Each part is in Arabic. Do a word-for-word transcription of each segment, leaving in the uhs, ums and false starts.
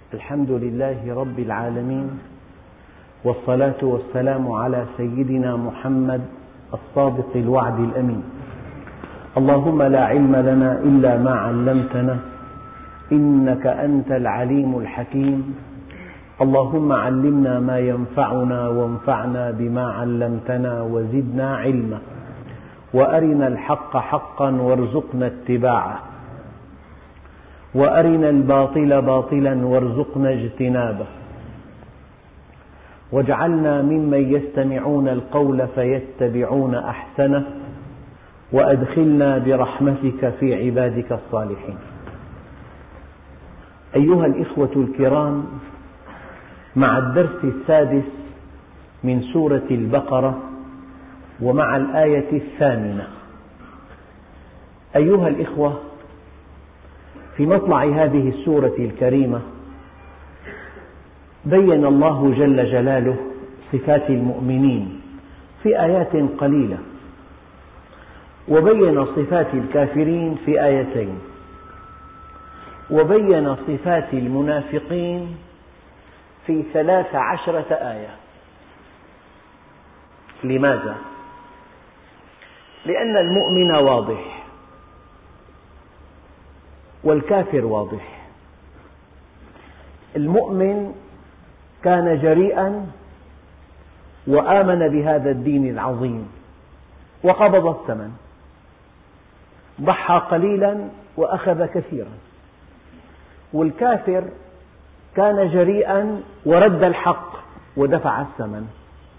الحمد لله رب العالمين، والصلاة والسلام على سيدنا محمد الصادق الوعد الأمين. اللهم لا علم لنا إلا ما علمتنا إنك أنت العليم الحكيم. اللهم علمنا ما ينفعنا وانفعنا بما علمتنا وزدنا علما، وأرنا الحق حقا وارزقنا اتباعه، وأرنا الباطل باطلا وارزقنا اجتنابه، واجعلنا ممن يستمعون القول فيتبعون أحسنه، وأدخلنا برحمتك في عبادك الصالحين. أيها الإخوة الكرام، مع الدرس السادس من سورة البقرة ومع الآية الثامنة. أيها الإخوة، في مطلع هذه السورة الكريمة بين الله جل جلاله صفات المؤمنين في آيات قليلة، وبين صفات الكافرين في آيتين، وبين صفات المنافقين في ثلاث عشرة آية. لماذا؟ لأن المؤمن واضح والكافر واضح. المؤمن كان جريئا وآمن بهذا الدين العظيم وقبض الثمن، ضحى قليلا وأخذ كثيرا. والكافر كان جريئا ورد الحق ودفع الثمن.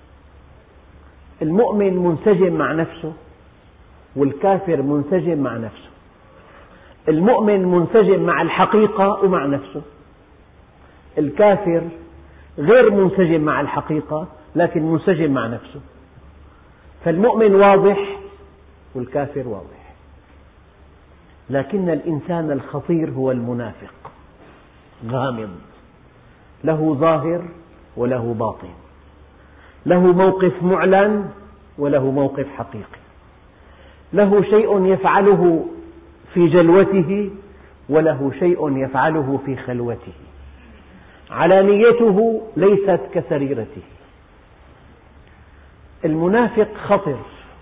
المؤمن منسجم مع نفسه، والكافر منسجم مع نفسه. المؤمن منسجم مع الحقيقة ومع نفسه، الكافر غير منسجم مع الحقيقة لكن منسجم مع نفسه. فالمؤمن واضح والكافر واضح، لكن الإنسان الخطير هو المنافق، غامض، له ظاهر وله باطن، له موقف معلن وله موقف حقيقي، له شيء يفعله في جلوته وله شيء يفعله في خلوته، علانيته ليست كسريرته. المنافق خطر،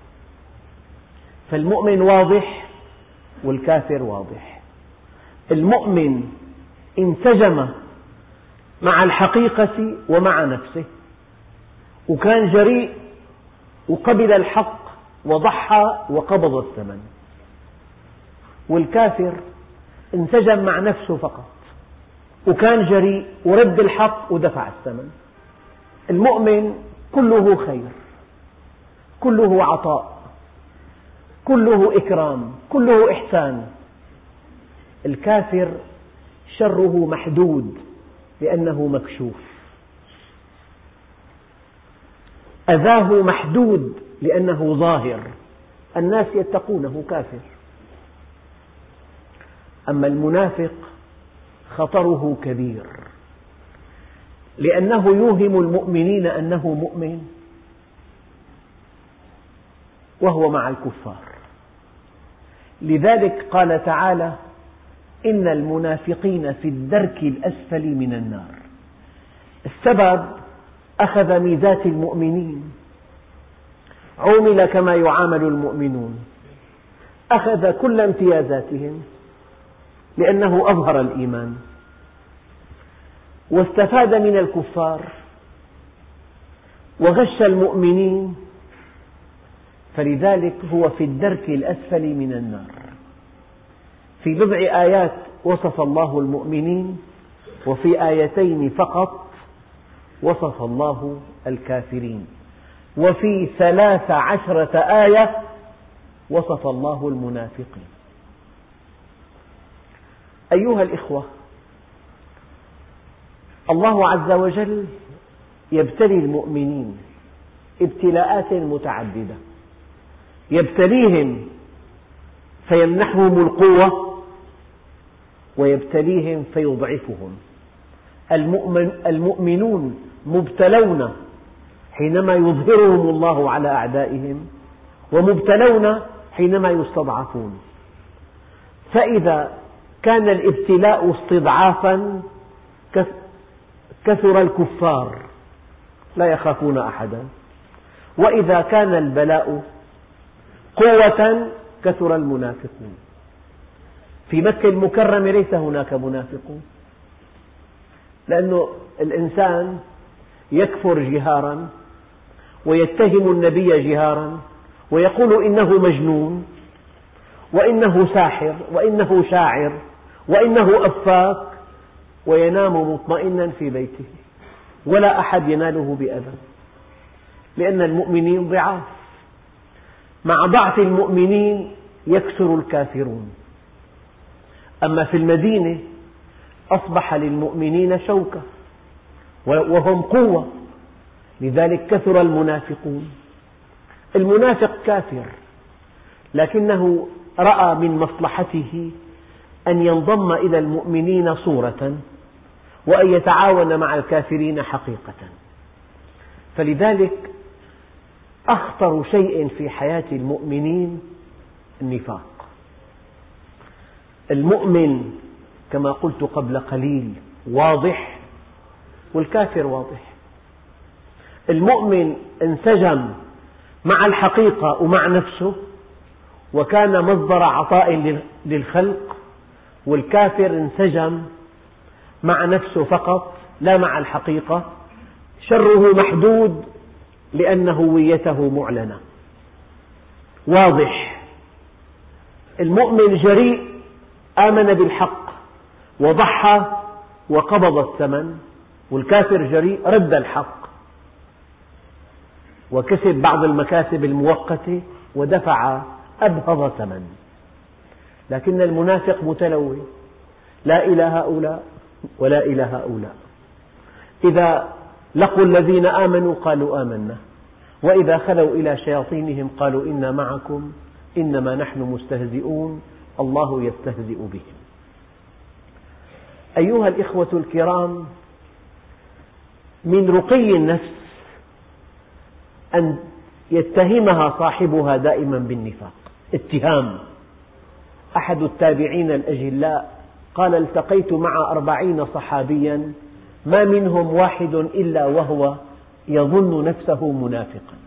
فالمؤمن واضح والكافر واضح. المؤمن انسجم مع الحقيقة ومع نفسه، وكان جريء وقبل الحق وضحى وقبض الثمن. والكافر انسجم مع نفسه فقط، وكان جريء ورد الحق ودفع الثمن. المؤمن كله خير، كله عطاء، كله إكرام، كله إحسان. الكافر شره محدود لأنه مكشوف، أذاه محدود لأنه ظاهر، الناس يتقونه كافر. أما المنافق خطره كبير، لأنه يوهم المؤمنين أنه مؤمن وهو مع الكفار. لذلك قال تعالى: إن المنافقين في الدرك الأسفل من النار. السبب أخذ ميزات المؤمنين، عُومل كما يعامل المؤمنون، أخذ كل امتيازاتهم لأنه أظهر الإيمان، واستفاد من الكفار وغش المؤمنين، فلذلك هو في الدرك الأسفل من النار. في بضع آيات وصف الله المؤمنين، وفي آيتين فقط وصف الله الكافرين، وفي ثلاث عشرة آية وصف الله المنافقين. أيها الإخوة، الله عز وجل يبتلي المؤمنين ابتلاءات متعددة، يبتليهم فيمنحهم القوة، ويبتليهم فيضعفهم. المؤمنون مبتلون حينما يظهرهم الله على أعدائهم، ومبتلون حينما كثر الكفار لا يخافون أحدا، وإذا كان البلاء قوة كثر المنافقون. في مكة المكرمة ليس هناك منافقون، لأن الإنسان يكفر جهارا ويتهم النبي جهارا ويقول إنه مجنون وإنه ساحر وإنه شاعر وإنه أفاك، وينام مطمئنا في بيته ولا أحد يناله بأذى، لأن المؤمنين ضعاف. مع ضعف المؤمنين يكثر الكافرون. أما في المدينة أصبح للمؤمنين شوكة وهم قوة، لذلك كثر المنافقون. المنافق كافر، لكنه رأى من مصلحته أن ينضم إلى المؤمنين صورة وأن يتعاون مع الكافرين حقيقة. فلذلك أخطر شيء في حياة المؤمنين النفاق. المؤمن كما قلت قبل قليل واضح، والكافر واضح. المؤمن انسجم مع الحقيقة ومع نفسه وكان مصدر عطاء للخلق، والكافر انسجم مع نفسه فقط لا مع الحقيقة، شره محدود لأن هويته معلنة. واضح. المؤمن جريء، آمن بالحق وضحى وقبض الثمن، والكافر جريء رد الحق وكسب بعض المكاسب المؤقتة ودفع أبهض ثمن. لكن المنافق متلوي، لا إلى هؤلاء ولا إلى هؤلاء. إذا لقوا الذين آمنوا قالوا آمنا، وإذا خلوا إلى شياطينهم قالوا إنا معكم إنما نحن مستهزئون الله يستهزئ بهم. أيها الإخوة الكرام، من رقي النفس أن يتهمها صاحبها دائما بالنفاق. اتهام. أحد التابعين الأجلاء قال: التقيت مع أربعين صحابيا ما منهم واحد إلا وهو يظن نفسه منافقا.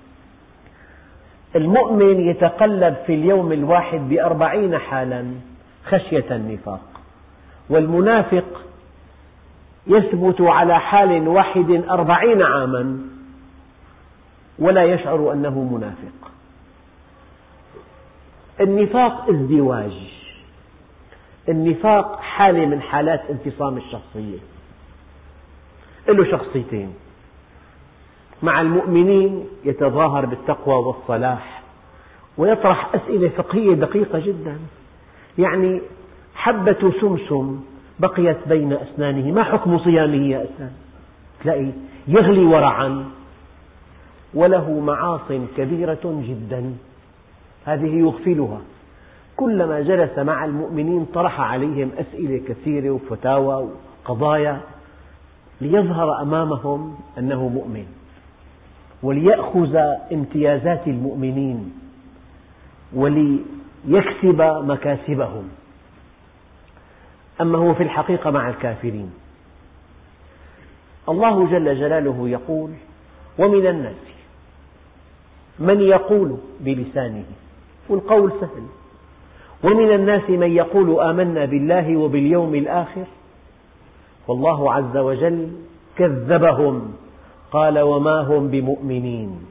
المؤمن يتقلب في اليوم الواحد بأربعين حالا خشية النفاق، والمنافق يثبت على حال واحد أربعين عاما ولا يشعر أنه منافق. النفاق ازدواج. النفاق حالة من حالات انفصام الشخصية، له شخصيتين. مع المؤمنين يتظاهر بالتقوى والصلاح ويطرح أسئلة فقهية دقيقة جدا، يعني حبة سمسم بقيت بين أسنانه ما حكم صيامه يا أسنان؟ تلاقي يغلي ورعا، وله معاصٍ كبيرة جدا هذه يغفلها. كلما جلس مع المؤمنين طرح عليهم أسئلة كثيرة وفتاوى وقضايا ليظهر أمامهم أنه مؤمن وليأخذ امتيازات المؤمنين وليكسب مكاسبهم. أما هو في الحقيقة مع الكافرين. الله جل جلاله يقول: ومن الناس من يقول بلسانه، والقول سهل، ومن الناس من يقول آمنا بالله وباليوم الآخر، والله عز وجل كذبهم قال: وما هم بمؤمنين.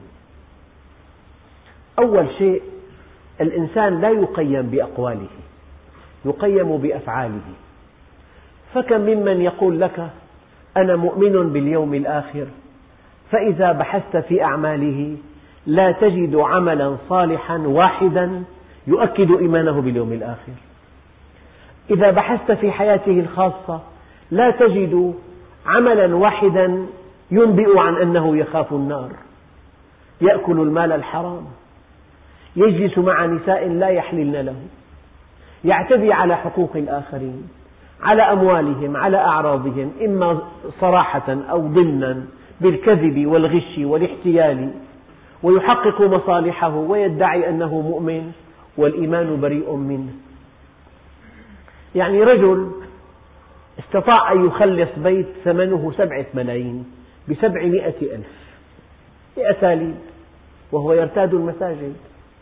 أول شيء الإنسان لا يقيم بأقواله، يقيم بأفعاله. فكم ممن يقول لك أنا مؤمن باليوم الآخر، فإذا بحثت في أعماله لا تجد عملا صالحا واحدا يؤكد إيمانه باليوم الآخر. إذا بحثت في حياته الخاصة لا تجد عملا واحدا ينبئ عن أنه يخاف النار. يأكل المال الحرام، يجلس مع نساء لا يحللن له، يعتدي على حقوق الآخرين، على أموالهم، على أعراضهم، إما صراحة أو ضمنا بالكذب والغش والاحتيال، ويحقق مصالحه ويدعي أنه مؤمن والإيمان بريء منه. يعني رجل استطاع أن يخلص بيت ثمنه سبعة ملايين بسبعمائة ألف بأساليب، وهو يرتاد المساجد.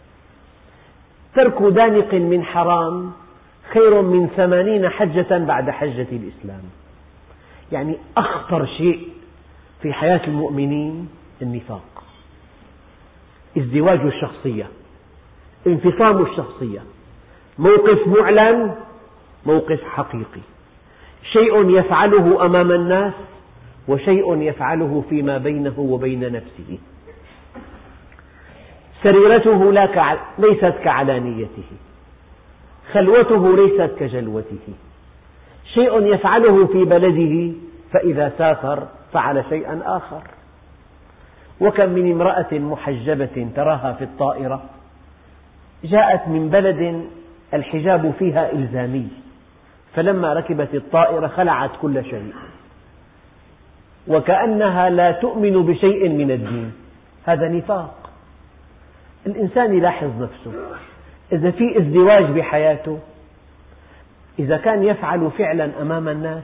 ترك دانق من حرام خير من ثمانين حجة بعد حجة الإسلام. يعني أخطر شيء في حياة المؤمنين النفاق، ازدواج الشخصية، انفصام الشخصية، موقف معلن، موقف حقيقي، شيء يفعله أمام الناس وشيء يفعله فيما بينه وبين نفسه. سريرته ليست كعلانيته، خلوته ليست كجلوته، شيء يفعله في بلده فإذا سافر فعل شيئا آخر. وكم من امرأة محجبة تراها في الطائرة جاءت من بلد الحجاب فيها إلزامي، فلما ركبت الطائرة خلعت كل شيء وكأنها لا تؤمن بشيء من الدين. هذا نفاق. الإنسان يلاحظ نفسه، إذا في ازدواج بحياته، إذا كان يفعل فعلا أمام الناس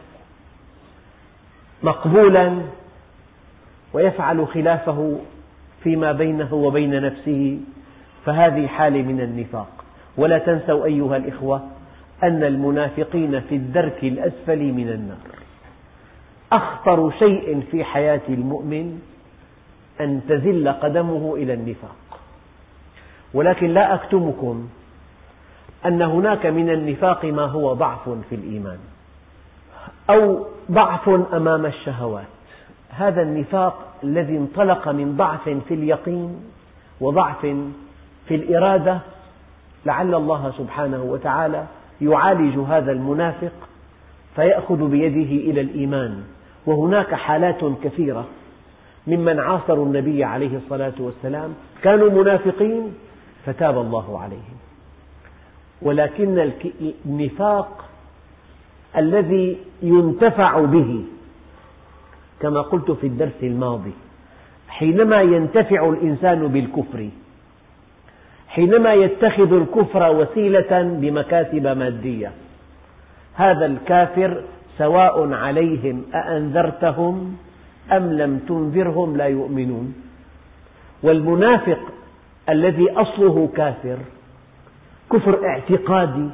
مقبولا ويفعل خلافه فيما بينه وبين نفسه، فهذه حالة من النفاق. ولا تنسوا أيها الإخوة أن المنافقين في الدرك الأسفل من النار. أخطر شيء في حياة المؤمن أن تزل قدمه إلى النفاق. ولكن لا أكتمكم أن هناك من النفاق ما هو ضعف في الإيمان أو ضعف أمام الشهوات. هذا النفاق الذي انطلق من ضعف في اليقين وضعف في الإرادة، لعل الله سبحانه وتعالى يعالج هذا المنافق فيأخذ بيده إلى الإيمان. وهناك حالات كثيرة ممن عاصروا النبي عليه الصلاة والسلام كانوا منافقين فتاب الله عليهم. ولكن النفاق الذي ينتفع به، كما قلت في الدرس الماضي، حينما ينتفع الإنسان بالكفر، حينما يتخذ الكفر وسيلة بمكاسب مادية، هذا الكافر سواء عليهم أأنذرتهم أم لم تنذرهم لا يؤمنون. والمنافق الذي أصله كافر، كفر اعتقادي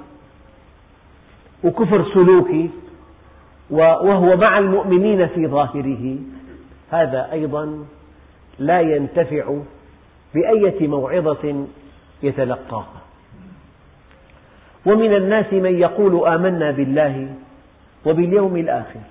وكفر سلوكي وهو مع المؤمنين في ظاهره، هذا أيضا لا ينتفع بأية موعظة يتلقاها. ومن الناس من يقول آمنا بالله وباليوم الآخر،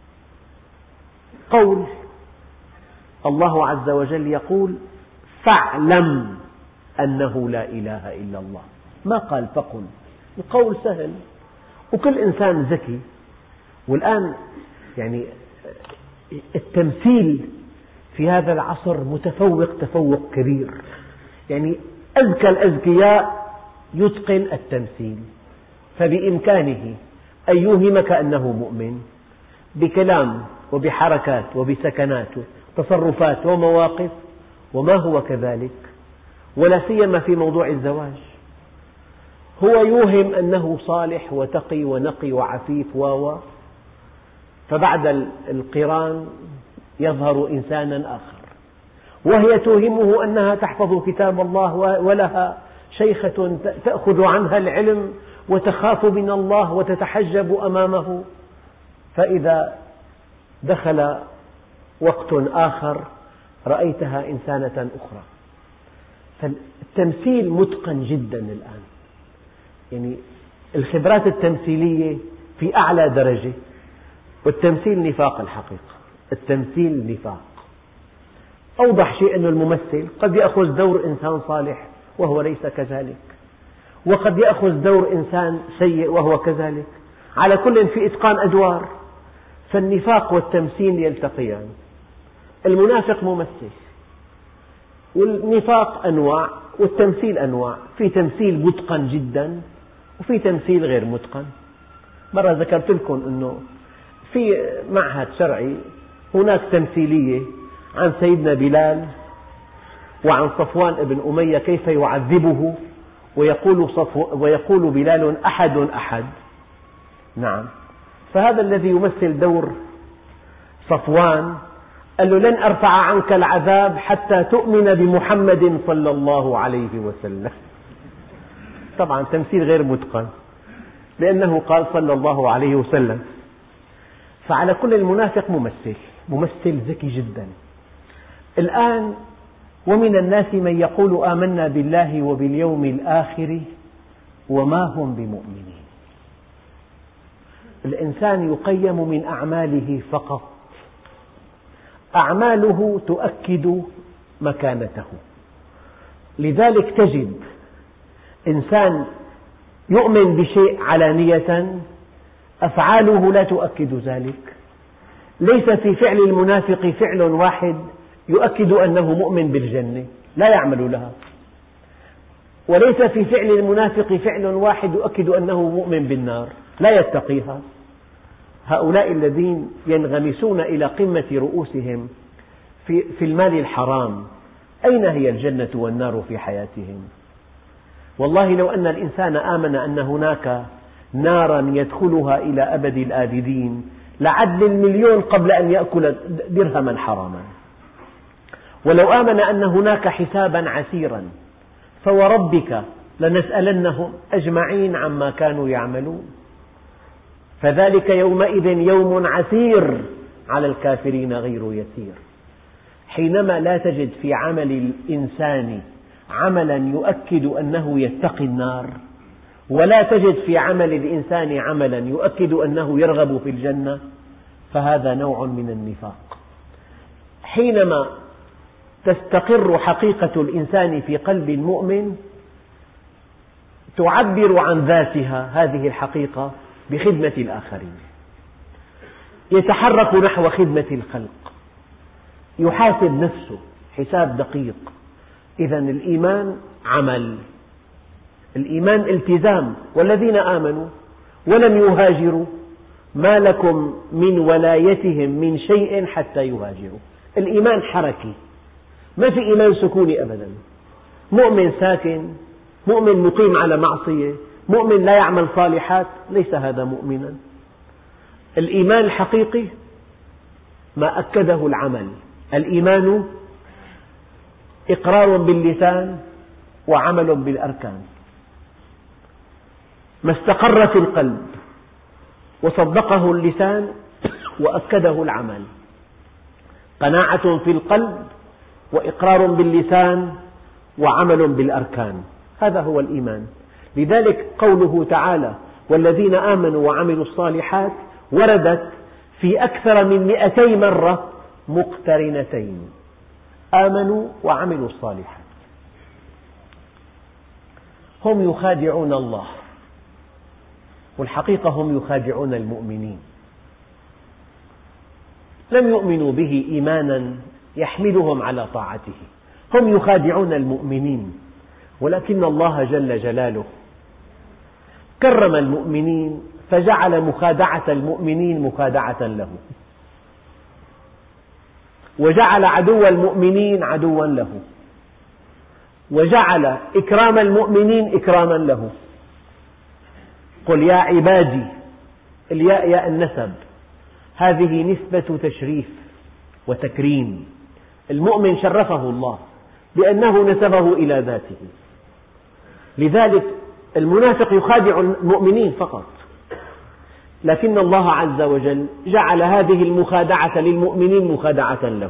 قول الله عز وجل يقول فاعلم أنه لا إله إلا الله، ما قال فقل. القول سهل وكل إنسان ذكي. والآن يعني التمثيل في هذا العصر متفوق تفوق كبير، يعني أذكى الأذكياء يتقن التمثيل، فبإمكانه أن يوهمك أنه مؤمن بكلام وبحركات وبسكنات وتصرفات ومواقف وما هو كذلك، ولا سيما في موضوع الزواج. هو يوهم أنه صالح وتقي ونقي وعفيف و فبعد القران يظهر إنسانا آخر، وهي توهمه أنها تحفظ كتاب الله ولها شيخة تأخذ عنها العلم وتخاف من الله وتتحجب أمامه، فإذا دخل وقت آخر رأيتها إنسانة أخرى. فالتمثيل متقن جدا الآن، يعني الخبرات التمثيلية في أعلى درجة، والتمثيل نفاق الحقيقة. التمثيل نفاق. أوضح شيء أن الممثل قد يأخذ دور إنسان صالح وهو ليس كذلك، وقد يأخذ دور إنسان سيء وهو كذلك، على كل في إتقان أدوار. فالنفاق والتمثيل يلتقيان. المنافق ممثل، والنفاق أنواع والتمثيل أنواع، في تمثيل متقن جدا وفي تمثيل غير متقن. مرة ذكرت لكم أنه في معهد شرعي هناك تمثيلية عن سيدنا بلال وعن صفوان بن أمية كيف يعذبه ويقول, ويقول بلال أحد أحد. نعم، فهذا الذي يمثل دور صفوان قال له لن أرفع عنك العذاب حتى تؤمن بمحمد صلى الله عليه وسلم. طبعا تمثيل غير متقن، لأنه قال صلى الله عليه وسلم. فعلى كل المنافق ممثل ممثل ذكي جدا. الآن ومن الناس من يقول آمنا بالله وباليوم الآخر وما هم بمؤمنين. الإنسان يقيم من أعماله فقط، أعماله تؤكد مكانته. لذلك تجد إنسان يؤمن بشيء علانية أفعاله لا تؤكد ذلك. ليس في فعل المنافق فعل واحد يؤكد أنه مؤمن بالجنة، لا يعمل لها. وليس في فعل المنافق فعل واحد يؤكد أنه مؤمن بالنار، لا يتقيها. هؤلاء الذين ينغمسون إلى قمة رؤوسهم في, في المال الحرام، أين هي الجنة والنار في حياتهم؟ والله لو أن الإنسان آمن أن هناك نارا يدخلها إلى أبد الآبدين لعد المليون قبل أن يأكل درهما حراما. ولو آمن أن هناك حسابا عسيرا فوربك لنسألنهم أجمعين عما كانوا يعملون. فذلك يومئذ يوم عسير على الكافرين غير يسير. حينما لا تجد في عمل الإنسان عملا يؤكد أنه يتقي النار، ولا تجد في عمل الإنسان عملا يؤكد أنه يرغب في الجنة، فهذا نوع من النفاق. حينما تستقر حقيقة الإنسان في قلب المؤمن تعبر عن ذاتها هذه الحقيقة بخدمة الآخرين، يتحرك نحو خدمة الخلق، يحاسب نفسه حساب دقيق. إذا الإيمان عمل، الإيمان التزام. والذين آمنوا ولم يهاجروا ما لكم من ولايتهم من شيء حتى يهاجروا. الإيمان حركي، ما في إيمان سكوني أبدا. مؤمن ساكن، مؤمن مقيم على معصية، مؤمن لا يعمل صالحات، ليس هذا مؤمنا. الإيمان الحقيقي ما أكده العمل. الإيمان إقرار باللسان وعمل بالأركان. ما استقر في القلب وصدقه اللسان وأكده العمل. قناعة في القلب وإقرار باللسان وعمل بالأركان، هذا هو الإيمان. لذلك قوله تعالى والذين آمنوا وعملوا الصالحات وردت في أكثر من مئتي مرة مقترنتين، آمنوا وعملوا الصالحات. هم يخادعون الله، والحقيقة هم يخادعون المؤمنين. لم يؤمنوا به إيمانا يحملهم على طاعته، هم يخادعون المؤمنين. ولكن الله جل جلاله كرم المؤمنين فجعل مخادعة المؤمنين مخادعة له، وجعل عدو المؤمنين عدوا له، وجعل إكرام المؤمنين إكراما له. قل يا عبادي، الياء ياء النسب، هذه نسبة تشريف وتكريم. المؤمن شرفه الله لأنه نسبه إلى ذاته. لذلك المنافق يخادع المؤمنين فقط، لكن الله عز وجل جعل هذه المخادعة للمؤمنين مخادعة له.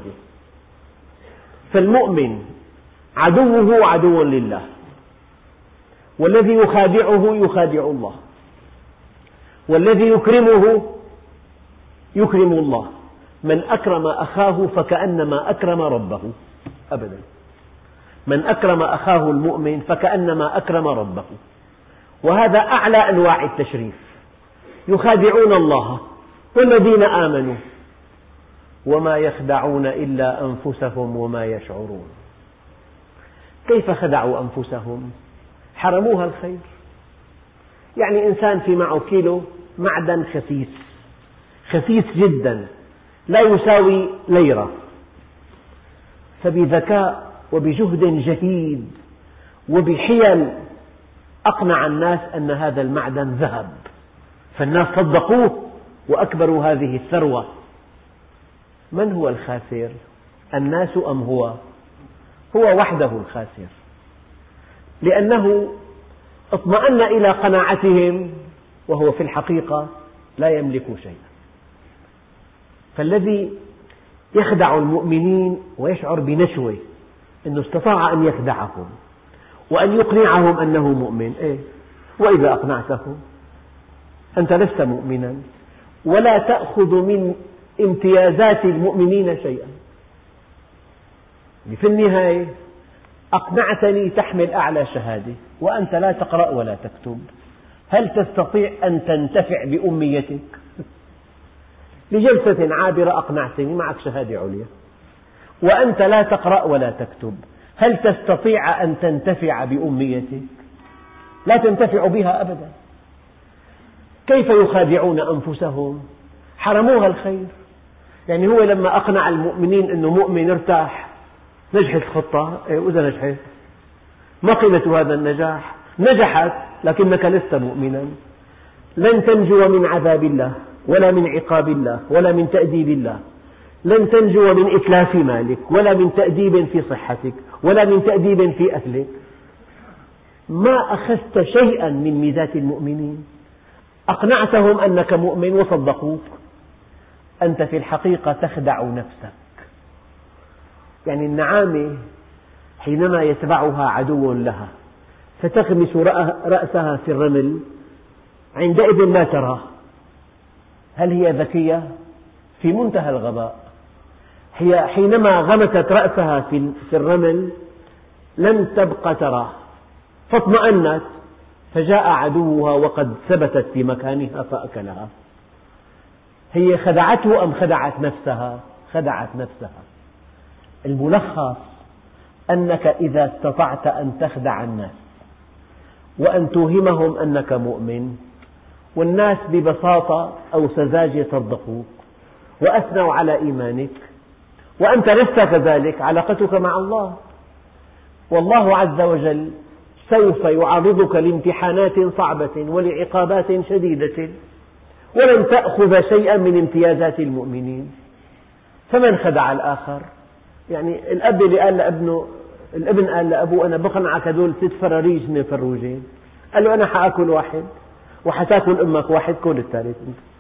فالمؤمن عدوه عدو لله، والذي يخادعه يخادع الله، والذي يكرمه يكرم الله. من أكرم أخاه فكأنما أكرم ربه، أبدا. من أكرم أخاه المؤمن فكأنما أكرم ربه، وهذا أعلى أنواع التشريف. يخادعون الله والذين آمنوا وما يخدعون إلا أنفسهم وما يشعرون. كيف خدعوا أنفسهم؟ حرموها الخير. يعني إنسان في معه كيلو معدن خسيس خسيس جدا لا يساوي ليرة، فبذكاء وبجهد جهيد وبحيل أقنع الناس أن هذا المعدن ذهب، فالناس صدقوه وأكبر هذه الثروة. من هو الخاسر؟ الناس أم هو؟ هو وحده الخاسر، لأنه اطمأن إلى قناعتهم وهو في الحقيقة لا يملك شيئا. فالذي يخدع المؤمنين ويشعر بنشوة أنه استطاع أن يخدعهم وأن يقنعهم أنه مؤمن، إيه؟ وإذا أقنعتهم أنت لست مؤمنا، ولا تأخذ من امتيازات المؤمنين شيئا. في النهاية أقنعتني تحمل أعلى شهادة وأنت لا تقرأ ولا تكتب، هل تستطيع أن تنتفع بأميتك؟ لجلسة عابرة أقنعتني معك شهادة عليا وأنت لا تقرأ ولا تكتب، هل تستطيع أن تنتفع بأميتك؟ لا تنتفع بها أبدا. كيف يخادعون أنفسهم؟ حرموها الخير. يعني هو لما أقنع المؤمنين أنه مؤمن ارتاح، نجحت الخطة، إيه وإذا نجحت ما قيمة هذا النجاح؟ نجحت لكنك لست مؤمنا. لن تنجو من عذاب الله ولا من عقاب الله ولا من تأديب الله، لن تنجو من إتلاف مالك ولا من تأديب في صحتك ولا من تأديب في أهلك. ما أخذت شيئا من ميزات المؤمنين، أقنعتهم أنك مؤمن وصدقوك، أنت في الحقيقة تخدع نفسك. يعني النعامة حينما يتبعها عدو لها فتغمس رأسها في الرمل عندئذ لا تراه. هل هي ذكية؟ في منتهى الغباء. هي حينما غمست رأسها في الرمل لم تبق تراه، فاطمأنت، فجاء عدوها وقد ثبتت في مكانها فأكلها. هي خدعته أم خدعت نفسها؟ خدعت نفسها. الملخص أنك إذا استطعت أن تخدع الناس وأن توهمهم أنك مؤمن، والناس ببساطة أو سذاجة صدقوك وأثنوا على إيمانك وأنت لست كذلك، علاقتك مع الله. والله عز وجل سوف يعرضك لامتحانات صعبة ولعقابات شديدة ولن تأخذ شيئا من امتيازات المؤمنين. فمن خدع الآخر؟ يعني الأب اللي قال لابنه، الابن قال لأبوه أنا بقنعك هذول ست فراريج من فروجين، قال له أنا حأكل واحد وحتاكل أمك واحد، كل الثالث.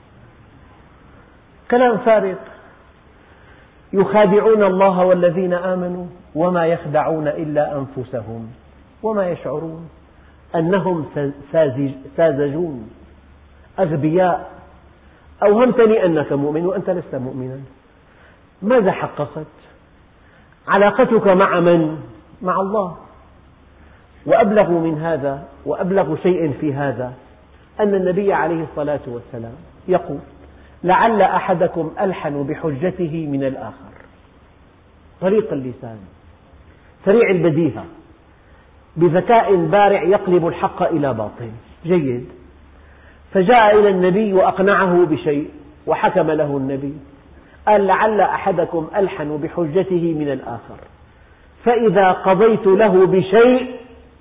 كلام فارغ. يخادعون الله والذين آمنوا وما يخدعون إلا أنفسهم وما يشعرون أنهم ساذجون أغبياء. أوهمتني أنك مؤمن وأنت لست مؤمنا. ماذا حققت؟ علاقتك مع من؟ مع الله. وأبلغ من هذا وأبلغ شيء في هذا أن النبي عليه الصلاة والسلام يقول لعل أحدكم ألحن بحجته من الآخر. طريق اللسان، سريع البديهة، بذكاء بارع يقلب الحق إلى باطل. جيد. فجاء إلى النبي وأقنعه بشيء وحكم له النبي، قال لعل أحدكم ألحن بحجته من الآخر، فإذا قضيت له بشيء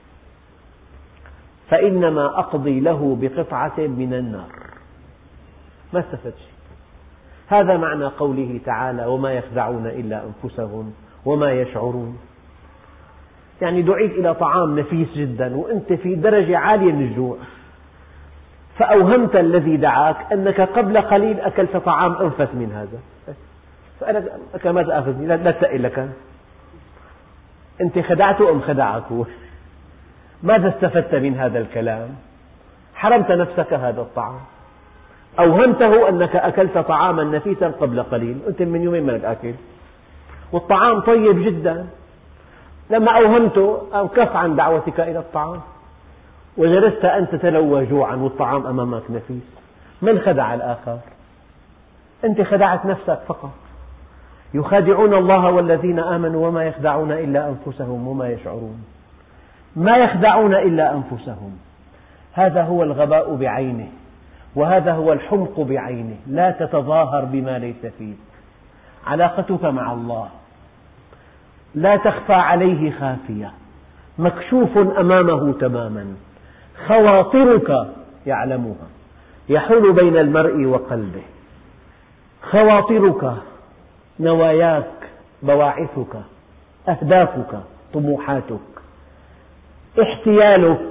فإنما أقضي له بقطعة من النار. ما استفاد شيء. هذا معنى قوله تعالى وما يخدعون إلا أنفسهم وما يشعرون. يعني دعيت إلى طعام نفيس جدا وأنت في درجة عالية من الجوع، فأوهمت الذي دعاك أنك قبل قليل أكلت طعام أنفس من هذا، فقالك ما تأخذني، لا تأكل لك. أنت خدعته أم خدعك؟ ماذا استفدت من هذا الكلام؟ حرمت نفسك هذا الطعام. أوهمته أنك أكلت طعاما نفيسا قبل قليل، أنت من يومين ما لك أكل والطعام طيب جدا. لما أوهمته أوكف عن دعوتك إلى الطعام وجلست أن تتلوى جوعا والطعام أمامك نفيس. من خدع الآخر؟ أنت خدعت نفسك فقط. يخادعون الله والذين آمنوا وما يخدعون إلا أنفسهم وما يشعرون. ما يخدعون إلا أنفسهم. هذا هو الغباء بعينه، وهذا هو الحمق بعينه. لا تتظاهر بما ليس فيك. علاقتك مع الله لا تخفى عليه خافية، مكشوف أمامه تماما. خواطرك يعلمها، يحول بين المرء وقلبه. خواطرك، نواياك، بواعثك، أهدافك، طموحاتك، احتيالك.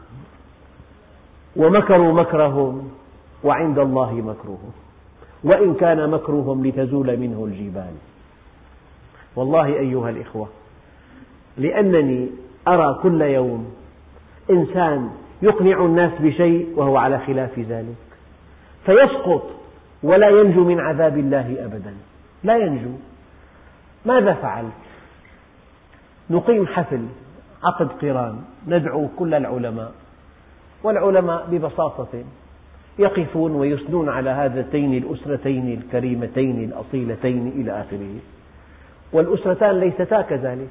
ومكروا مكرهم وعند الله مكرهم وإن كان مكرهم لتزول منه الجبال. والله أيها الإخوة، لأنني أرى كل يوم إنسان يقنع الناس بشيء وهو على خلاف ذلك، فيسقط ولا ينجو من عذاب الله أبدا، لا ينجو. ماذا فعلت؟ نقيم حفل عقد قران، ندعو كل العلماء، والعلماء ببساطة يقفون ويثنون على هاتين الأسرتين الكريمتين الأصيلتين إلى آخره، والأسرتان ليستا كذلك.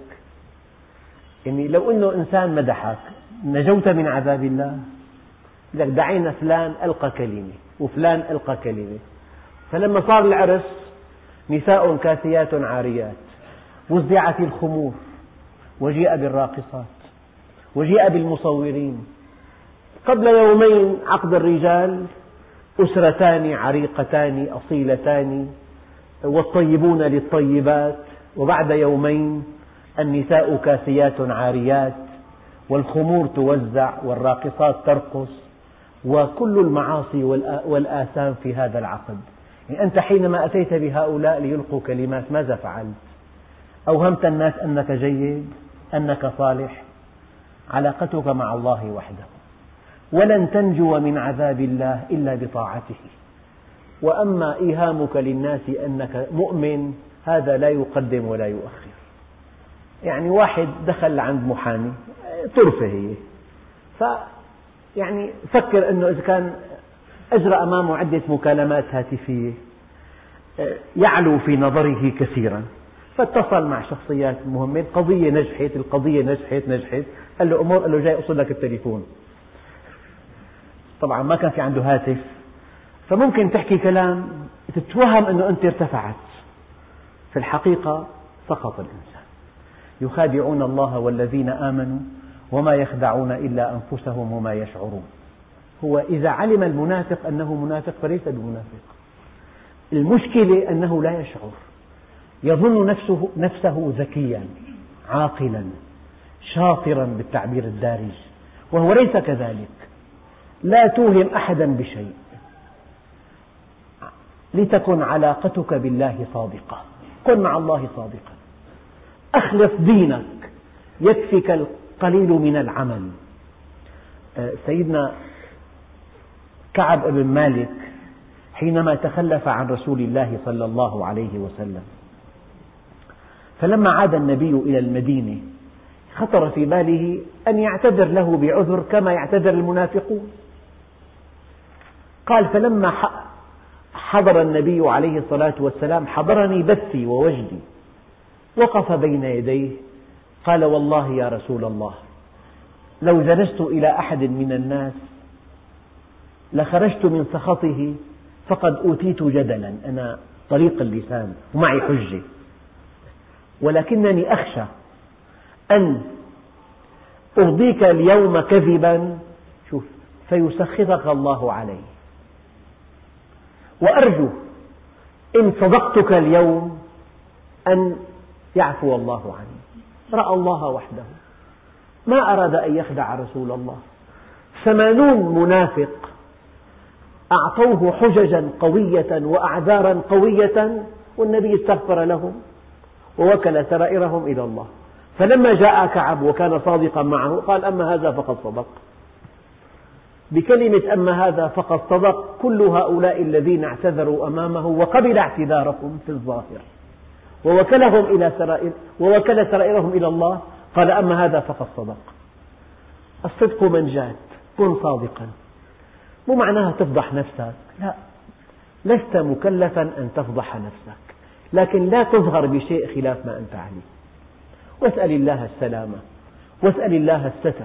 يعني لو أنه إنسان مدحك نجوت من عذاب الله، لك دعينا فلان ألقى كلمة وفلان ألقى كلمة، فلما صار العرس نساء كاسيات عاريات، وزعت الخمور، وجيء بالراقصات، وجيء بالمصورين. قبل يومين عقد الرجال، أسرتان عريقتان أصيلتان والطيبون للطيبات، وبعد يومين النساء كاسيات عاريات والخمور توزع والراقصات ترقص، وكل المعاصي والآثام في هذا العقد. يعني أنت حينما أتيت بهؤلاء ليلقوا كلمات ماذا فعلت؟ أوهمت الناس أنك جيد، أنك صالح. علاقتك مع الله وحده، ولن تنجو من عذاب الله إلا بطاعته. وأما إيهامك للناس أنك مؤمن هذا لا يقدم ولا يؤخر. يعني واحد دخل عند محامي، طرفة هي، ف يعني فكر أنه إذا كان أجرى أمامه عدة مكالمات هاتفية يعلو في نظره كثيرا، فاتصل مع شخصيات مهمة، القضية نجحت القضية نجحت نجحت قال له أمور، قال له جاي أوصل لك التليفون. طبعا ما كان في عنده هاتف، فممكن تحكي كلام تتوهم أنه أنت ارتفعت، في الحقيقة سقط الإنسان. يخادعون الله والذين آمنوا وما يخدعون إلا أنفسهم وما يشعرون. هو إذا علم المنافق أنه منافق فليس بمنافق، المشكلة أنه لا يشعر، يظن نفسه, نفسه ذكيا عاقلا شاطرا بالتعبير الدارج، وهو ليس كذلك. لا توهم أحدا بشيء، لتكن علاقتك بالله صادقة، كن مع الله صادقا، أخلص دينك، يكفك القليل من العمل. سيدنا كعب بن مالك حينما تخلف عن رسول الله صلى الله عليه وسلم، فلما عاد النبي إلى المدينة خطر في باله أن يعتذر له بعذر كما يعتذر المنافقون. قال: فلما حضر النبي عليه الصلاة والسلام حضرني بثي ووجدي، وقف بين يديه قال: والله يا رسول الله، لو جلست إلى أحد من الناس لخرجت من سخطه فقد أوتيت جدلا، أنا طريق اللسان ومعي حجة، ولكنني أخشى أن أرضيك اليوم كذبا شوف فيسخطك الله علي، وأرجو إن صدقتك اليوم أن يعفو الله عني. رأى الله وحده، ما أراد أن يخدع رسول الله. ثمانون منافق أعطوه حججا قوية وأعذارا قوية، والنبي استغفر لهم ووكل سرائرهم إلى الله. فلما جاء كعب وكان صادقا معه قال: أما هذا فقد صدق. بكلمة أما هذا فقد صدق كل هؤلاء الذين اعتذروا أمامه وقبل اعتذارهم في الظاهر، ووكلهم إلى سرائر ووكل سرائرهم إلى الله، قال: أما هذا فقد صدق. الصدق منجاة، كن صادقا. مو معناها تفضح نفسك، لا، لست مكلفا أن تفضح نفسك، لكن لا تظهر بشيء خلاف ما أنت عليه، واسأل الله السلامة واسأل الله الستر.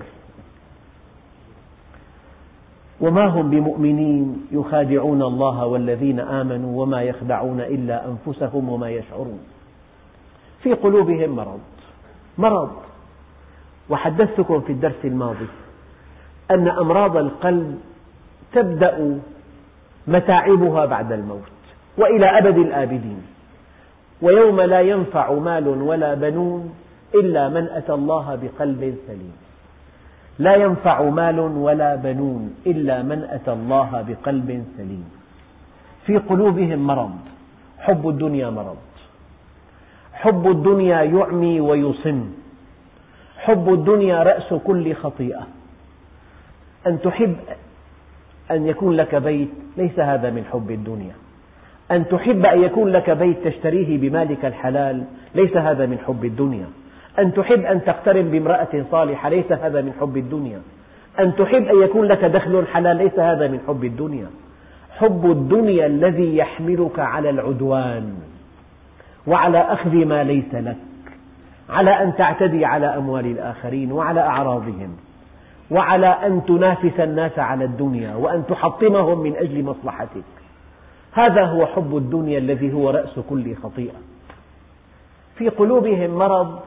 وما هم بمؤمنين يخادعون الله والذين آمنوا وما يخدعون إلا أنفسهم وما يشعرون. في قلوبهم مرض مرض وحدثتكم في الدرس الماضي أن أمراض القلب تبدأ متاعبها بعد الموت وإلى أبد الآبدين. ويوم لا ينفع مال ولا بنون إلا من أتى الله بقلب سليم. لا ينفع مال ولا بنون إلا من أتى الله بقلب سليم. في قلوبهم مرض. حب الدنيا مرض. حب الدنيا يعمي ويصم. حب الدنيا رأس كل خطيئة. أن تحب أن يكون لك بيت ليس هذا من حب الدنيا. أن تحب أن يكون لك بيت تشتريه بمالك الحلال ليس هذا من حب الدنيا. أن تحب أن تقترن بامرأة صالحة ليس هذا من حب الدنيا. أن تحب أن يكون لك دخل حلال ليس هذا من حب الدنيا. حب الدنيا الذي يحملك على العدوان وعلى أخذ ما ليس لك، على أن تعتدي على أموال الآخرين وعلى أعراضهم، وعلى أن تنافس الناس على الدنيا وأن تحطمهم من أجل مصلحتك. هذا هو حب الدنيا الذي هو رأس كل خطيئة. في قلوبهم مرض.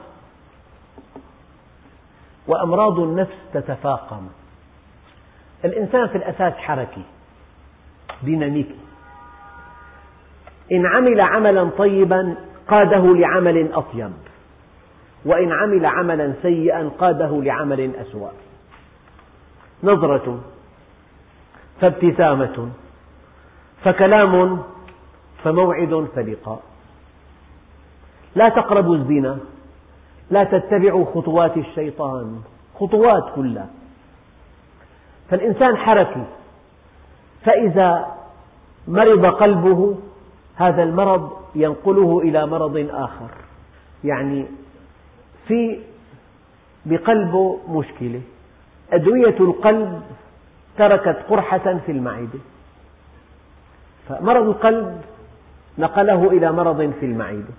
وأمراض النفس تتفاقم. الإنسان في الأساس حركي ديناميكي. إن عمل عملا طيبا قاده لعمل أطيب، وإن عمل عملا سيئا قاده لعمل أسوأ. نظرة فابتسامة فكلام فموعد فلقاء. لا تقربوا الزنا، لا تتبعوا خطوات الشيطان، خطوات كلها. فالإنسان حركي، فإذا مرض قلبه هذا المرض ينقله إلى مرض آخر. يعني في بقلبه مشكلة، أدوية القلب تركت قرحة في المعدة، فمرض القلب نقله إلى مرض في المعدة.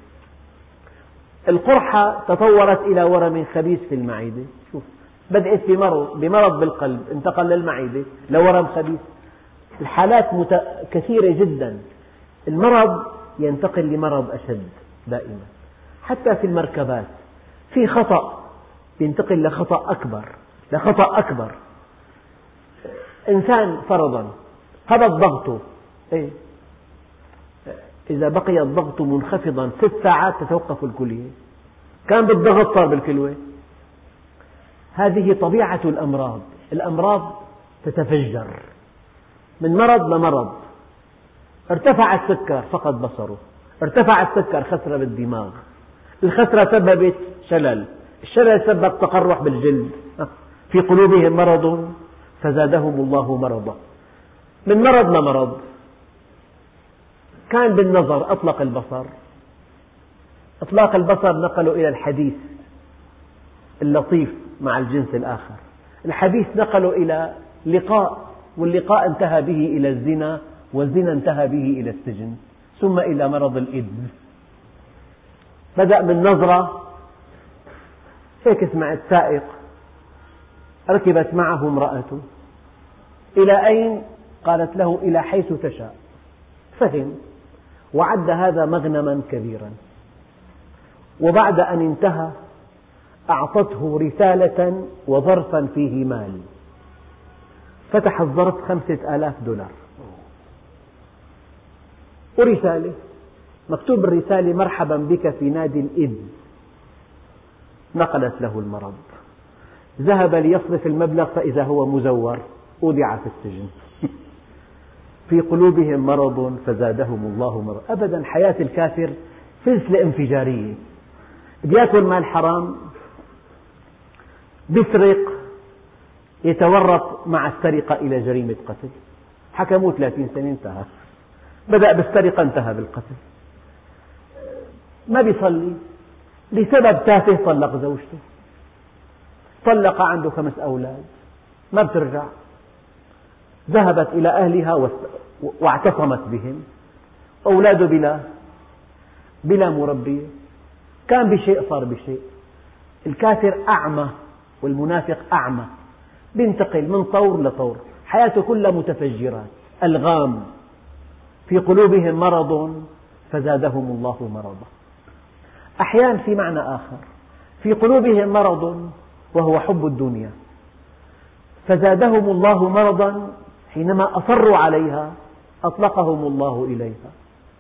القرحة تطورت إلى ورم خبيث في المعدة. شوف، بدأت بمرض, بمرض بالقلب انتقل للمعدة لورم خبيث. الحالات مت... كثيرة جدا. المرض ينتقل لمرض أشد دائما. حتى في المركبات في خطأ ينتقل لخطأ أكبر لخطأ أكبر. إنسان فرضا هبط ضغطه، إيه؟ إذا بقي الضغط منخفضا ست ساعات تتوقف الكلية. كان بالضغط صار بالكلوة. هذه طبيعة الأمراض. الأمراض تتفجر من مرض لمرض. ارتفع السكر فقد بصره، ارتفع السكر خسرة بالدماغ، الخسرة سببت شلل، الشلل سبب تقرح بالجلد. في قلوبهم مرض فزادهم الله مرضا. من مرض لمرض. كان بالنظر أطلق البصر، إطلاق البصر نقله إلى الحديث اللطيف مع الجنس الآخر. الحديث نقله إلى لقاء، واللقاء انتهى به إلى الزنا، والزنا انتهى به إلى السجن، ثم إلى مرض الإيدز. بدأ من نظرة. هيك سمعت سائق ركبت معه امرأته. إلى أين؟ قالت له إلى حيث تشاء. فهم وعد هذا مغنما كبيرا. وبعد أن انتهى أعطته رسالة وظرفا فيه مال. فتح الظرف خمسة آلاف دولار ورسالة مكتوب بالرسالة مرحبا بك في نادي الإيدز. نقلت له المرض. ذهب ليصرف المبلغ فإذا هو مزور، أودع في السجن. في قلوبهم مرض فزادهم الله مرض. أبدا حياة الكافر سلسلة انفجارية. بيأكل مال حرام، بيسرق، يتورط مع السرقة إلى جريمة قتل. حكموه ثلاثين سنة انتهى. بدأ بالسرقة انتهى بالقتل. ما بيصلي لسبب تافه، طلق زوجته، طلق عنده خمس أولاد، ما بترجع. ذهبت إلى أهلها واعتصمت بهم. أولاده بلا بلا مربية. كان بشيء صار بشيء. الكافر أعمى والمنافق أعمى، بينتقل من طور لطور. حياته كلها متفجرات، ألغام. في قلوبهم مرض فزادهم الله مرضا. أحيانا في معنى آخر، في قلوبهم مرض وهو حب الدنيا، فزادهم الله مرضا حينما أصروا عليها أطلقهم الله إليها.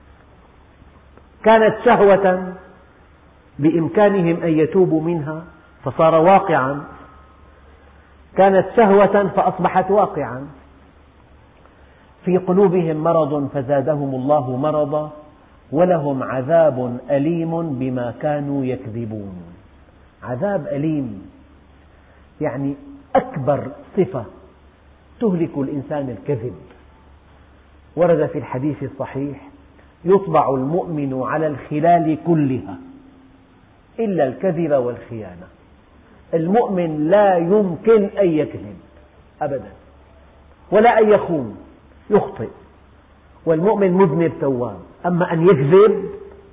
كانت شهوة بإمكانهم أن يتوبوا منها فصار واقعا، كانت شهوة فأصبحت واقعا. في قلوبهم مرض فزادهم الله مرضا ولهم عذاب أليم بما كانوا يكذبون. عذاب أليم يعني أكبر صفة تهلك الإنسان الكذب. ورد في الحديث الصحيح: يطبع المؤمن على الخلال كلها إلا الكذب والخيانة. المؤمن لا يمكن أن يكذب أبدا، ولا أن يخون، يخطئ، والمؤمن مذنب تواب. أما أن يكذب،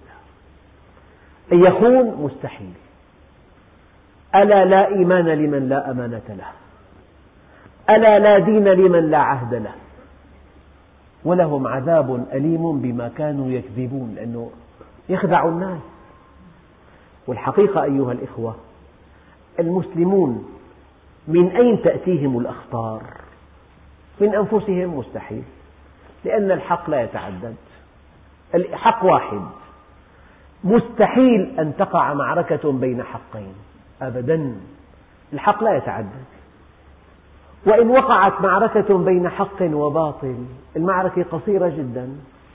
أن يخون مستحيل. ألا لا إيمان لمن لا أمانة له، ألا لا دين لمن لا عهد له، ولهم عذاب أليم بما كانوا يكذبون، لأنه يخدع الناس. والحقيقة أيها الإخوة، المسلمون من أين تأتيهم الأخطار؟ من أنفسهم مستحيل، لأن الحق لا يتعدد، الحق واحد. مستحيل أن تقع معركة بين حقين أبدا، الحق لا يتعدد. وإن وقعت معركة بين حق وباطل، المعركة قصيرة جدا،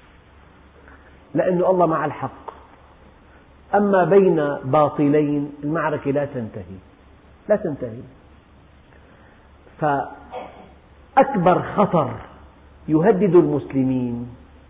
لأن الله مع الحق. أما بين باطلين المعركة لا تنتهي، لا تنتهي. فأكبر خطر يهدد المسلمين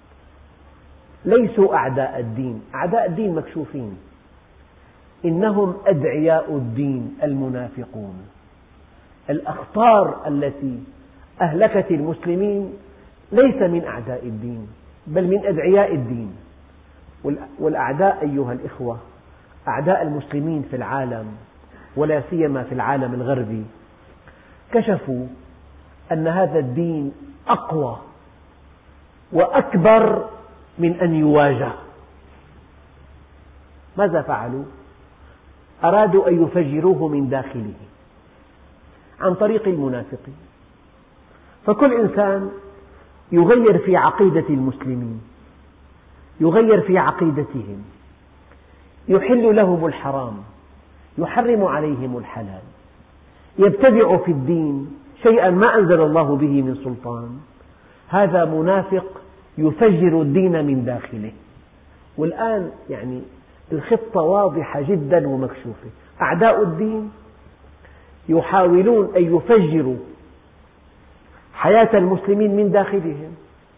ليسوا أعداء الدين، أعداء الدين مكشوفين، إنهم أدعياء الدين المنافقون. الأخطار التي أهلكت المسلمين ليس من أعداء الدين بل من أدعياء الدين. والأعداء أيها الإخوة، أعداء المسلمين في العالم ولا سيما في العالم الغربي كشفوا أن هذا الدين أقوى وأكبر من أن يواجه. ماذا فعلوا؟ أرادوا أن يفجروه من داخله عن طريق المنافقين. فكل إنسان يغير في عقيدة المسلمين، يغير في عقيدتهم، يحل لهم الحرام، يحرم عليهم الحلال، يبتدع في الدين شيئا ما أنزل الله به من سلطان. هذا منافق يفجر الدين من داخله. والآن يعني الخطة واضحة جدا ومكشوفة. أعداء الدين يحاولون أن يفجروا حياة المسلمين من داخلهم.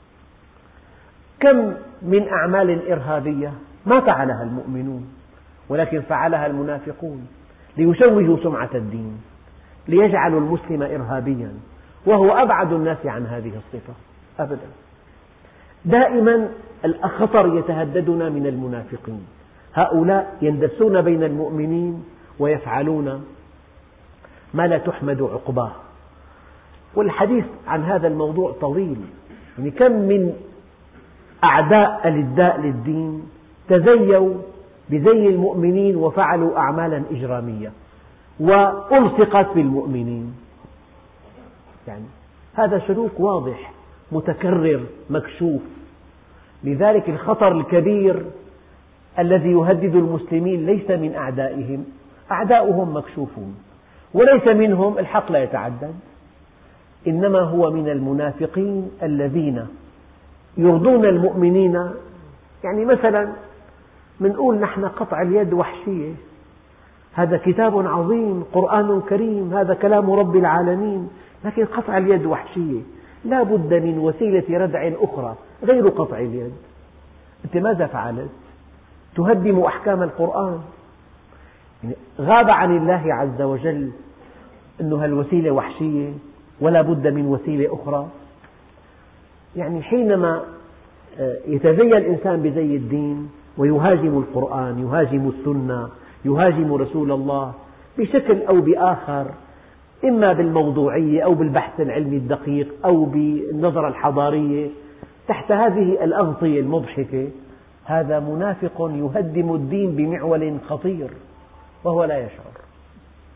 كم من أعمال إرهابية ما فعلها المؤمنون ولكن فعلها المنافقون ليشوهوا سمعة الدين، ليجعلوا المسلم إرهابيا، وهو أبعد الناس عن هذه الصفة أبدا. دائما الخطر يتهددنا من المنافقين. هؤلاء يندسون بين المؤمنين ويفعلون ما لا تحمد عقباه. والحديث عن هذا الموضوع طويل، يعني كم من أعداء الإداء للدين تزيوا بزي المؤمنين وفعلوا أعمالا إجرامية وألصقت بالمؤمنين. يعني هذا سلوك واضح متكرر مكشوف. لذلك الخطر الكبير الذي يهدد المسلمين ليس من أعدائهم، أعداؤهم مكشوفون، وليس منهم، الحق لا يتعدد، إنما هو من المنافقين الذين يرضون المؤمنين. يعني مثلا منقول نحن قطع اليد وحشية، هذا كتاب عظيم، قرآن كريم، هذا كلام رب العالمين، لكن قطع اليد وحشية، لا بد من وسيلة ردع أخرى غير قطع اليد. أنت ماذا فعلت؟ تهدم أحكام القرآن. يعني غاب عن الله عز وجل أنه هالوسيلة وحشية ولا بد من وسيلة أخرى. يعني حينما يتزي الإنسان بزي الدين ويهاجم القرآن، يهاجم السنة، يهاجم رسول الله بشكل أو بآخر، إما بالموضوعية أو بالبحث العلمي الدقيق أو بالنظرة الحضارية، تحت هذه الأغطية المضحكة، هذا منافق يهدم الدين بمعول خطير وهو لا يشعر.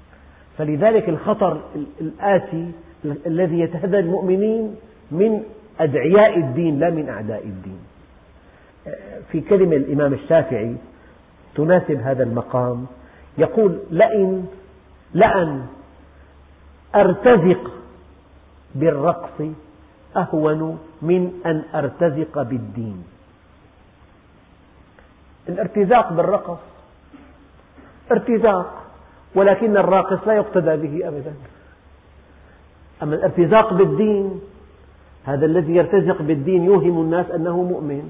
فلذلك الخطر الآتي الذي يتهدد المؤمنين من أدعياء الدين لا من أعداء الدين. في كلمة الإمام الشافعي تناسب هذا المقام، يقول: لئن لأن أرتزق بالرقص أهون من أن أرتزق بالدين. الارتزاق بالرقص ارتزاق، ولكن الراقص لا يقتدى به أبدا. أما الارتزاق بالدين، هذا الذي يرتزق بالدين يوهم الناس أنه مؤمن،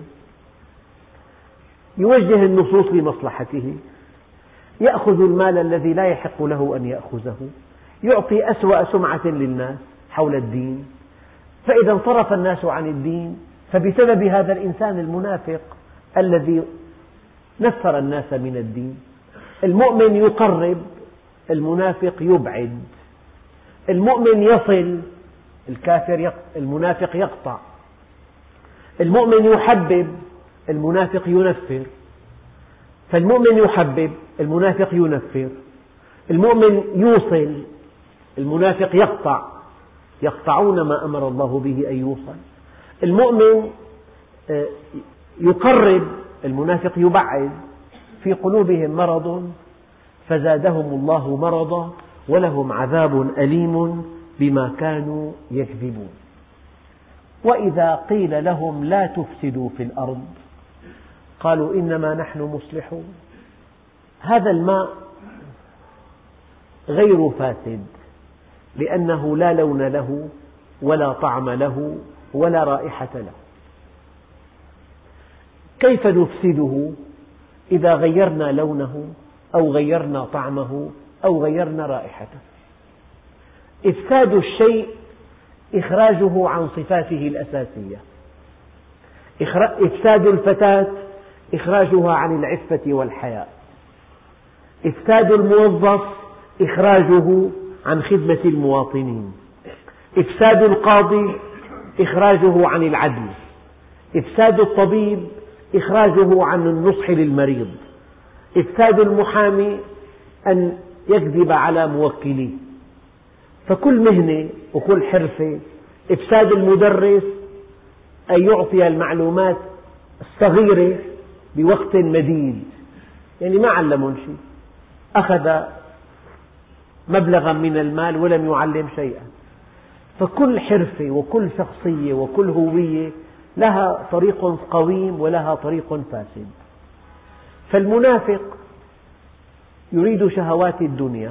يوجه النصوص لمصلحته، يأخذ المال الذي لا يحق له أن يأخذه، يعطي أسوأ سمعة للناس حول الدين. فإذا انصرف الناس عن الدين فبسبب هذا الإنسان المنافق الذي نفر الناس من الدين. المؤمن يقرب، المنافق يبعد. المؤمن يصل، الكافر المنافق يقطع. المؤمن يحبب، المنافق ينفر. فالمؤمن يحبب، المنافق ينفر. المؤمن يوصل، المنافق يقطع، يقطعون ما أمر الله به أن يوصل. المؤمن يقرب، المنافق يبعد. في قلوبهم مرض فزادهم الله مرضا ولهم عذاب أليم بما كانوا يكذبون. وإذا قيل لهم لا تفسدوا في الأرض قالوا إنما نحن مصلحون. هذا الماء غير فاسد لأنه لا لون له ولا طعم له ولا رائحة له. كيف نفسده إذا غيرنا لونه أو غيرنا طعمه أو غيرنا رائحته؟ إفساد الشيء إخراجه عن صفاته الأساسية. إفساد الفتاة إخراجها عن العفة والحياء. إفساد الموظف إخراجه عن خدمة المواطنين. إفساد القاضي إخراجه عن العدل. إفساد الطبيب إخراجه عن النصح للمريض. إفساد المحامي أن يكذب على موكليه. فكل مهنة وكل حرفة. إفساد المدرس أن يعطي المعلومات الصغيرة بوقت مديد، يعني ما علمهم شيء، أخذ مبلغا من المال ولم يعلم شيئا. فكل حرفة وكل شخصية وكل هوية لها طريق قويم ولها طريق فاسد. فالمنافق يريد شهوات الدنيا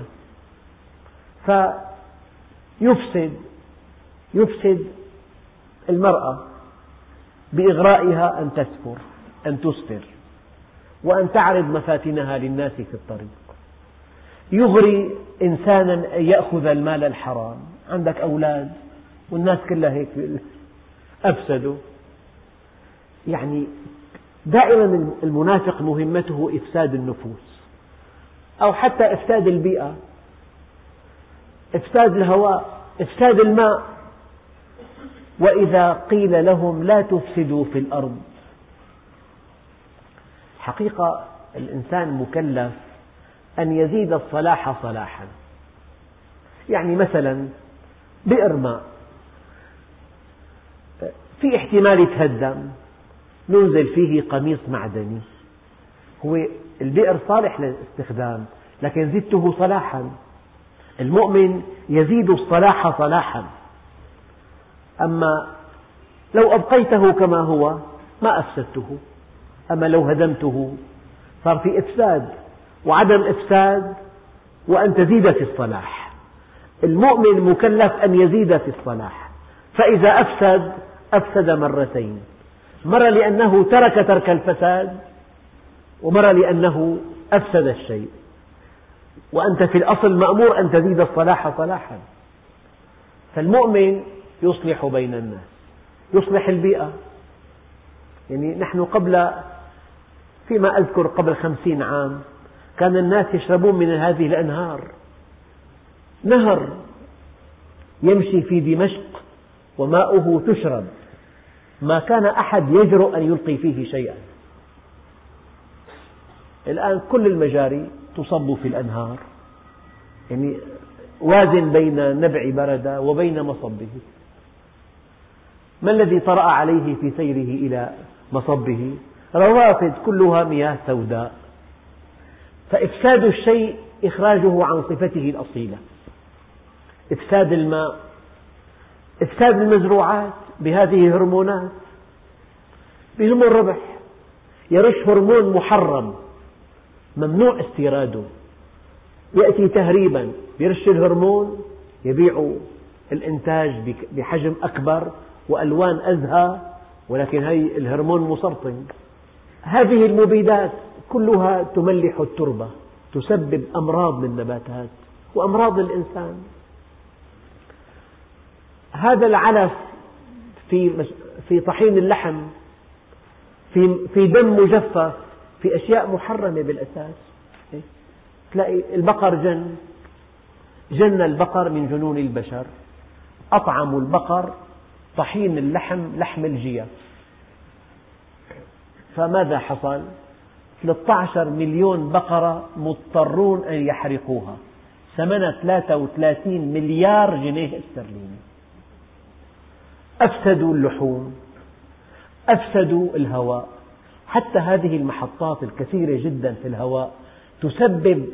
فيفسد يفسد المرأة بإغرائها أن تسفر، أن تسفر، وأن تعرض مفاتنها للناس في الطريق. يغري إنسانا أن يأخذ المال الحرام. عندك أولاد والناس كلها هيك أفسدوا. يعني دائما المنافق مهمته إفساد النفوس، أو حتى إفساد البيئة، إفساد الهواء، إفساد الماء. وإذا قيل لهم لا تفسدوا في الأرض، حقيقة الإنسان مكلف أن يزيد الصلاح صلاحا. يعني مثلا بئر ماء في احتمال يتهدم، ننزل فيه قميص معدني. هو البئر صالح للاستخدام لكن زدته صلاحا. المؤمن يزيد الصلاح صلاحا. أما لو أبقيته كما هو ما أفسدته، أما لو هدمته صار في إفساد وعدم إفساد وأن تزيد في الصلاح. المؤمن مكلف أن يزيد في الصلاح، فإذا أفسد أفسد مرتين، مرة لأنه ترك ترك الفساد، ومرة لأنه أفسد الشيء. وأنت في الأصل مأمور أن تزيد الصلاح صلاحا. فالمؤمن يصلح بين الناس، يصلح البيئة. يعني نحن قبل فيما أذكر قبل خمسين عام كان الناس يشربون من هذه الأنهار. نهر يمشي في دمشق وماؤه تشرب، ما كان أحد يجرؤ أن يلقي فيه شيئا. الآن كل المجاري تصب في الأنهار، يعني وازن بين نبع بردة وبين مصبه. ما الذي طرأ عليه في سيره إلى مصبه؟ روافد كلها مياه سوداء. فإفساد الشيء إخراجه عن صفته الأصيلة. إفساد الماء، إفساد المزروعات بهذه الهرمونات، بهم الربح. يرش هرمون محرم ممنوع استيراده، يأتي تهريبا، يرش الهرمون، يبيع الإنتاج بحجم أكبر وألوان أزهى، ولكن هذه الهرمون مسرطن. هذه المبيدات كلها تملح التربة، تسبب أمراض للنباتات وأمراض للإنسان. هذا العلف في في طحين اللحم، في في دم مجفف، في أشياء محرمة بالأساس. تلاقي البقر جن جن البقر من جنون البشر. أطعموا البقر طحين اللحم لحم الجيف. فماذا حصل؟ ثلاثة عشر مليون بقرة مضطرون أن يحرقوها، ثمنها ثلاثة وثلاثين مليار جنيه استرليني. أفسدوا اللحوم، أفسدوا الهواء. حتى هذه المحطات الكثيرة جدا في الهواء تسبب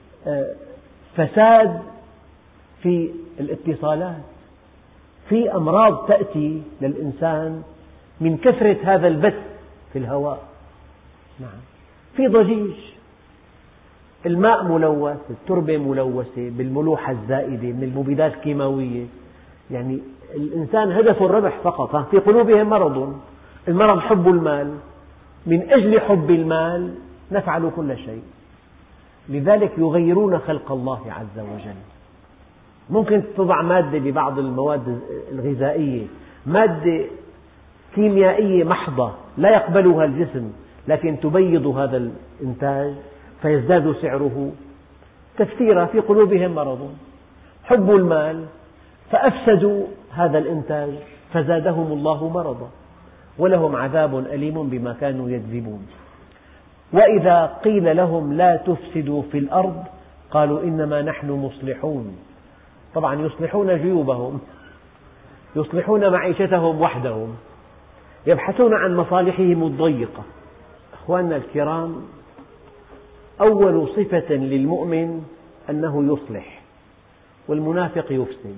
فساد في الاتصالات. في أمراض تأتي للإنسان من كثرة هذا البث في الهواء. نعم. في ضجيج، الماء ملوث، التربة ملوثة بالملوحة الزائدة من المبيدات الكيماوية. يعني الإنسان هدفه الربح فقط، في قلوبهم مرض، المرض حب المال. من أجل حب المال نفعل كل شيء. لذلك يغيرون خلق الله عز وجل. ممكن تضع مادة ببعض المواد الغذائية، مادة كيميائية محضة لا يقبلها الجسم، لكن تبيض هذا الإنتاج فيزداد سعره تفسيرا. في قلوبهم مرض، حب المال، فأفسدوا هذا الإنتاج فزادهم الله مرضا، ولهم عذاب أليم بما كانوا يكذبون. وإذا قيل لهم لا تفسدوا في الأرض قالوا إنما نحن مصلحون. طبعا يصلحون جيوبهم، يصلحون معيشتهم وحدهم، يبحثون عن مصالحهم الضيقة. أخواننا الكرام، أول صفة للمؤمن أنه يصلح، والمنافق يفسد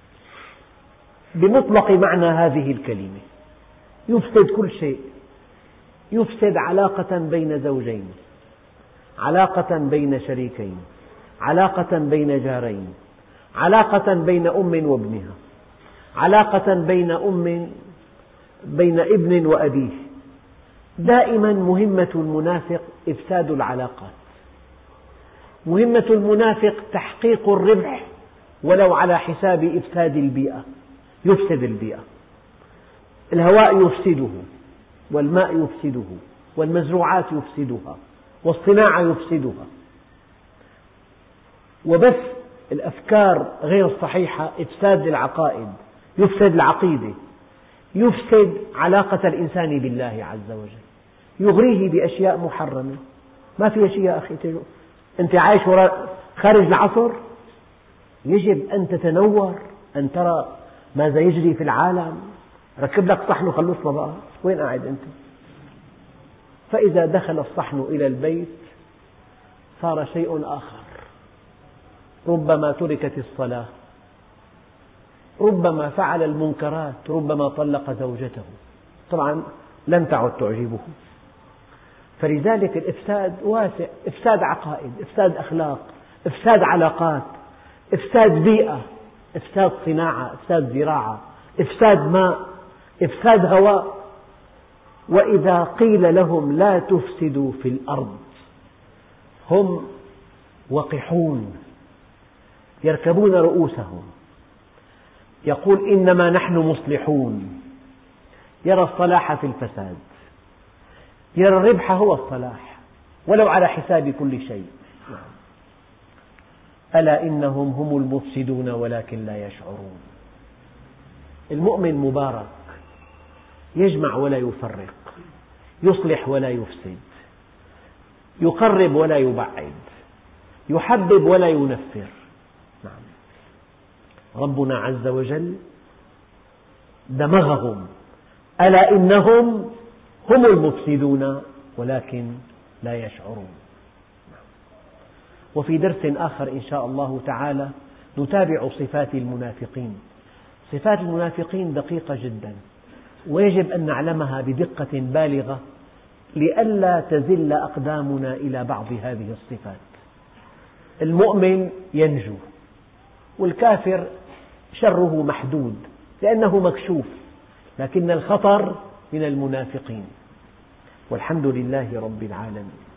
بمطلق معنى هذه الكلمة. يفسد كل شيء، يفسد علاقة بين زوجين، علاقة بين شريكين، علاقة بين جارين، علاقة بين أم وابنها، علاقة بين أم بين ابن وأبيه. دائما مهمة المنافق إفساد العلاقات. مهمة المنافق تحقيق الربح ولو على حساب إفساد البيئة. يفسد البيئة، الهواء يفسده، والماء يفسده، والمزروعات يفسدها، والصناعة يفسدها. وبث الأفكار غير الصحيحة إفساد للعقائد، يفسد العقيدة، يفسد علاقة الإنسان بالله عز وجل، يغريه بأشياء محرمة. ما فيها شيء يا أخي، أنت عايش وراء خارج العصر، يجب أن تتنور، أن ترى ماذا يجري في العالم. ركب لك صحن وخلصنا بقى، وين قاعد أنت؟ فإذا دخل الصحن إلى البيت صار شيء آخر. ربما تركت الصلاة، ربما فعل المنكرات، ربما طلق زوجته. طبعا لم تعد تعجبه. فلذلك الإفساد واسع، إفساد عقائد، إفساد أخلاق، إفساد علاقات، إفساد بيئة، إفساد صناعة، إفساد زراعة، إفساد ماء، إفساد هواء. وإذا قيل لهم لا تفسدوا في الأرض هم وقحون يركبون رؤوسهم. يقول إنما نحن مصلحون. يرى الصلاح في الفساد، يرى الربح هو الصلاح ولو على حساب كل شيء. ألا إنهم هم المفسدون ولكن لا يشعرون. المؤمن مبارك، يجمع ولا يفرق، يصلح ولا يفسد، يقرب ولا يبعد، يحبب ولا ينفر. نعم. ربنا عز وجل دمغهم، ألا إنهم هم المفسدون ولكن لا يشعرون. وفي درس آخر إن شاء الله تعالى نتابع صفات المنافقين. صفات المنافقين دقيقة جدا، ويجب أن نعلمها بدقة بالغة لئلا تزل أقدامنا إلى بعض هذه الصفات. المؤمن ينجو، والكافر شره محدود لأنه مكشوف، لكن الخطر من المنافقين. والحمد لله رب العالمين.